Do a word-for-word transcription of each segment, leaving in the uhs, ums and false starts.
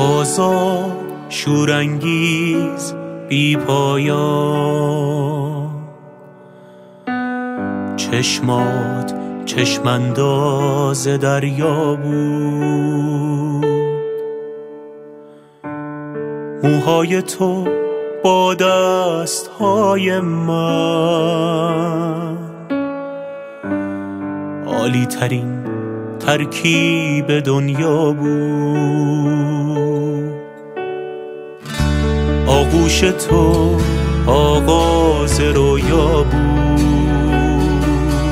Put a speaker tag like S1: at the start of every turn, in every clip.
S1: آزاد شورانگیز بی پایان، چشمات چشمانداز دریا بود، موهای تو با دستهای من عالی ترین ترکیب دنیا بود. آغوش تو آغاز رویا بود،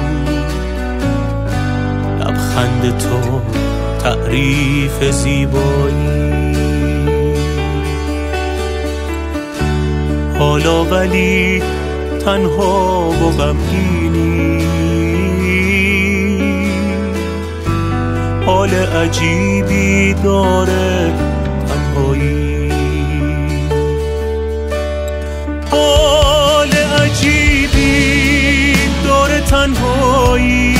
S1: لبخند تو تعریف زیبایی. حالا ولی تنها و غمگینی، حال عجیبی داره تنهایی، حال عجیبی داره تنهایی.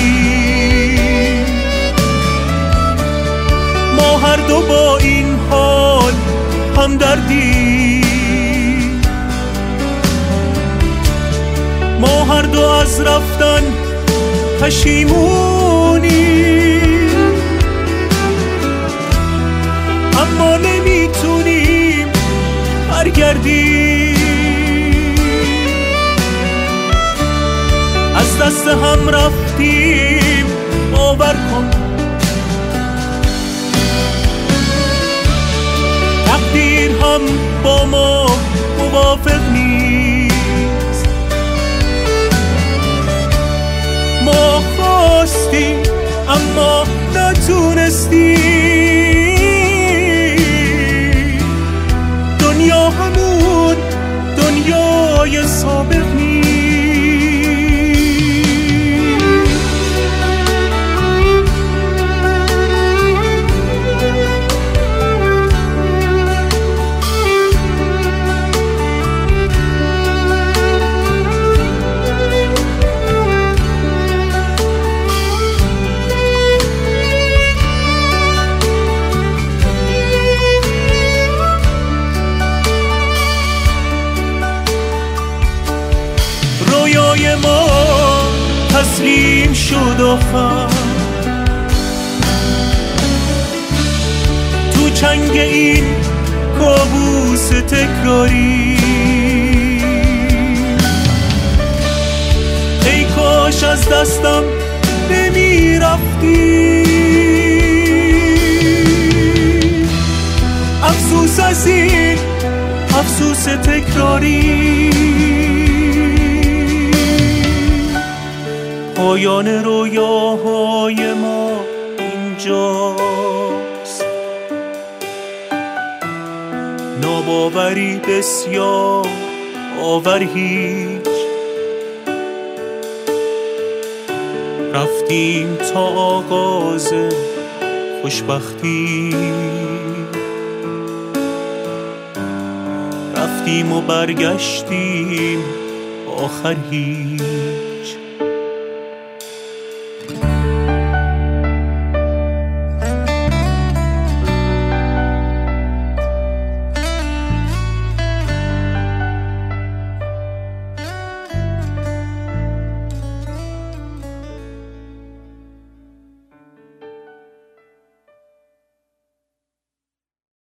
S1: ما هر دو با این حال همدردی، ما هر دو از رفتن پشیمونی، اما نمیتونیم برگردیم. از دست هم رفتیم، باور کن تقدیر هم با ما موافق نیست. ما خواستی اما نتونستی، دنیا همون دنیای سابق نیست. رویای ما تسلیم شد آخر، تو چنگ این کابوس تکراری. ای کاش از دستم نمی رفتی، افسوس از این افسوس تکراری. پایان رویاهای ما اینجاست، ناباوری بسیار باور هیچ. رفتیم تا آغاز خوشبختی، رفتیم و برگشتیم آخر هیچ.